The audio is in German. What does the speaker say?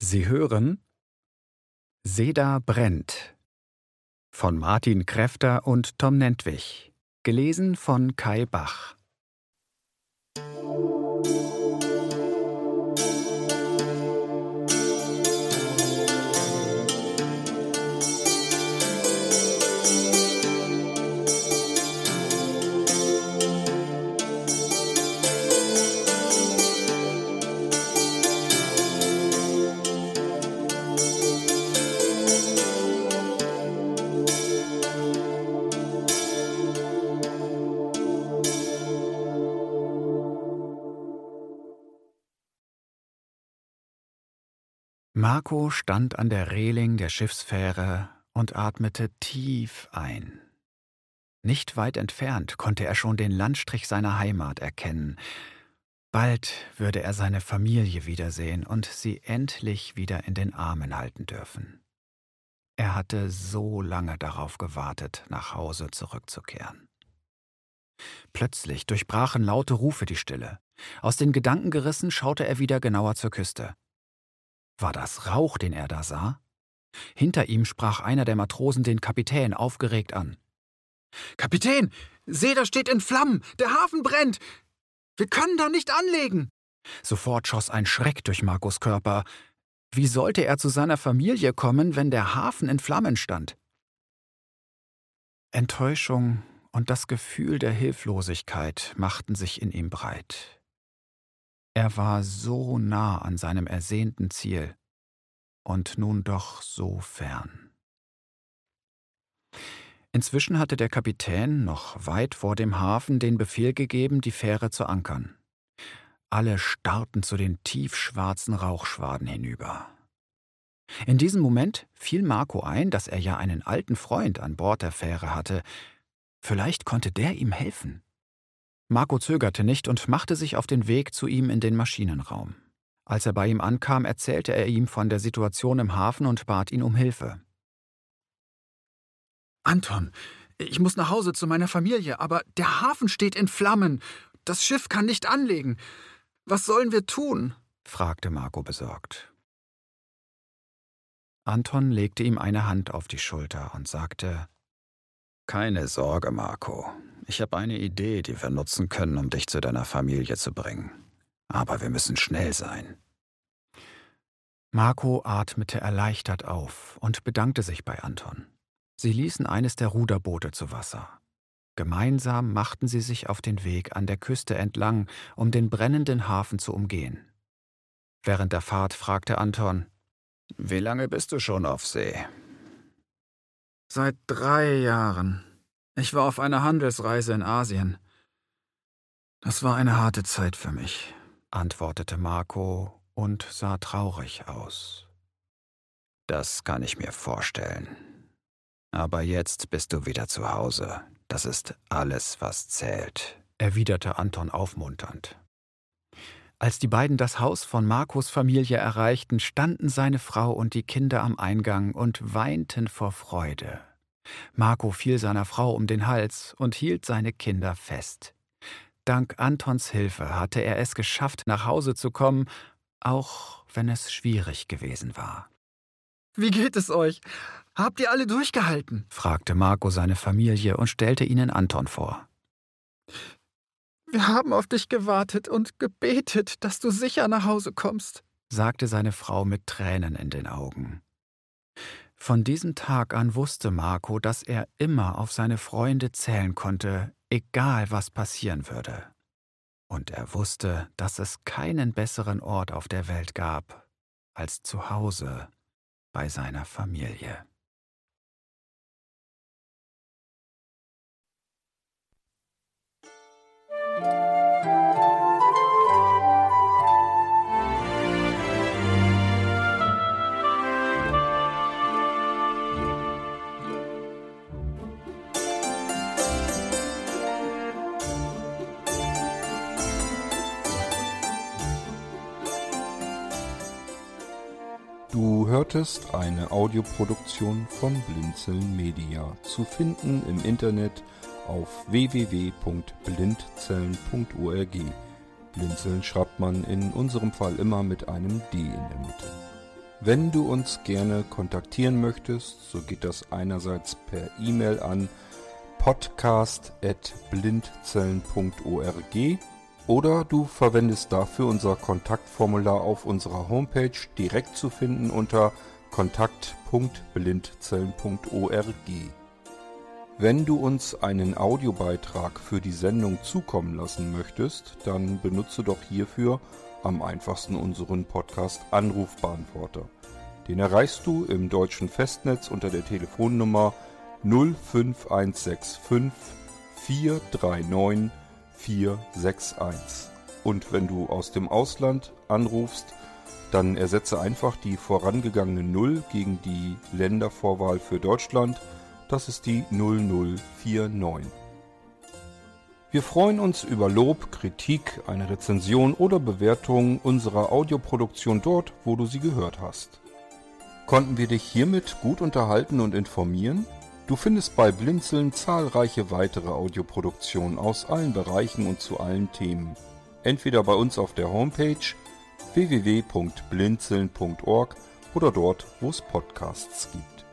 Sie hören Seda brennt von Martin Kräfter und Tom Nentwich, gelesen von Kai Bach. Marco stand an der Reling der Schiffsfähre und atmete tief ein. Nicht weit entfernt konnte er schon den Landstrich seiner Heimat erkennen. Bald würde er seine Familie wiedersehen und sie endlich wieder in den Armen halten dürfen. Er hatte so lange darauf gewartet, nach Hause zurückzukehren. Plötzlich durchbrachen laute Rufe die Stille. Aus den Gedanken gerissen schaute er wieder genauer zur Küste. War das Rauch, den er da sah? Hinter ihm sprach einer der Matrosen den Kapitän aufgeregt an. »Kapitän, Seda steht in Flammen! Der Hafen brennt! Wir können da nicht anlegen!« Sofort schoss ein Schreck durch Marcos Körper. Wie sollte er zu seiner Familie kommen, wenn der Hafen in Flammen stand? Enttäuschung und das Gefühl der Hilflosigkeit machten sich in ihm breit. Er war so nah an seinem ersehnten Ziel und nun doch so fern. Inzwischen hatte der Kapitän noch weit vor dem Hafen den Befehl gegeben, die Fähre zu ankern. Alle starrten zu den tiefschwarzen Rauchschwaden hinüber. In diesem Moment fiel Marco ein, dass er ja einen alten Freund an Bord der Fähre hatte. Vielleicht konnte der ihm helfen. Marco zögerte nicht und machte sich auf den Weg zu ihm in den Maschinenraum. Als er bei ihm ankam, erzählte er ihm von der Situation im Hafen und bat ihn um Hilfe. »Anton, ich muss nach Hause zu meiner Familie, aber der Hafen steht in Flammen. Das Schiff kann nicht anlegen. Was sollen wir tun?« fragte Marco besorgt. Anton legte ihm eine Hand auf die Schulter und sagte: »Keine Sorge, Marco. Ich habe eine Idee, die wir nutzen können, um dich zu deiner Familie zu bringen. Aber wir müssen schnell sein.« Marco atmete erleichtert auf und bedankte sich bei Anton. Sie ließen eines der Ruderboote zu Wasser. Gemeinsam machten sie sich auf den Weg an der Küste entlang, um den brennenden Hafen zu umgehen. Während der Fahrt fragte Anton: »Wie lange bist du schon auf See?« »Seit 3 Jahren. Ich war auf einer Handelsreise in Asien. Das war eine harte Zeit für mich«, antwortete Marco und sah traurig aus. »Das kann ich mir vorstellen. Aber jetzt bist du wieder zu Hause. Das ist alles, was zählt«, erwiderte Anton aufmunternd. Als die beiden das Haus von Marcos Familie erreichten, standen seine Frau und die Kinder am Eingang und weinten vor Freude. Marco fiel seiner Frau um den Hals und hielt seine Kinder fest. Dank Antons Hilfe hatte er es geschafft, nach Hause zu kommen, auch wenn es schwierig gewesen war. »Wie geht es euch? Habt ihr alle durchgehalten?« fragte Marco seine Familie und stellte ihnen Anton vor. »Wir haben auf dich gewartet und gebetet, dass du sicher nach Hause kommst«, sagte seine Frau mit Tränen in den Augen. Von diesem Tag an wusste Marco, dass er immer auf seine Freunde zählen konnte, egal was passieren würde. Und er wusste, dass es keinen besseren Ort auf der Welt gab als zu Hause bei seiner Familie. Du hörtest eine Audioproduktion von Blinzeln Media, zu finden im Internet auf www.blindzellen.org. Blinzeln schreibt man in unserem Fall immer mit einem D in der Mitte. Wenn du uns gerne kontaktieren möchtest, so geht das einerseits per E-Mail an podcast@blindzellen.org oder du verwendest dafür unser Kontaktformular auf unserer Homepage, direkt zu finden unter kontakt.blindzellen.org. Wenn du uns einen Audiobeitrag für die Sendung zukommen lassen möchtest, dann benutze doch hierfür am einfachsten unseren Podcast Anrufbeantworter. Den erreichst du im deutschen Festnetz unter der Telefonnummer 05165 439 461. Und wenn du aus dem Ausland anrufst, dann ersetze einfach die vorangegangene 0 gegen die Ländervorwahl für Deutschland. Das ist die 0049. Wir freuen uns über Lob, Kritik, eine Rezension oder Bewertung unserer Audioproduktion dort, wo du sie gehört hast. Konnten wir dich hiermit gut unterhalten und informieren? Du findest bei Blinzeln zahlreiche weitere Audioproduktionen aus allen Bereichen und zu allen Themen. Entweder bei uns auf der Homepage www.blinzeln.org oder dort, wo es Podcasts gibt.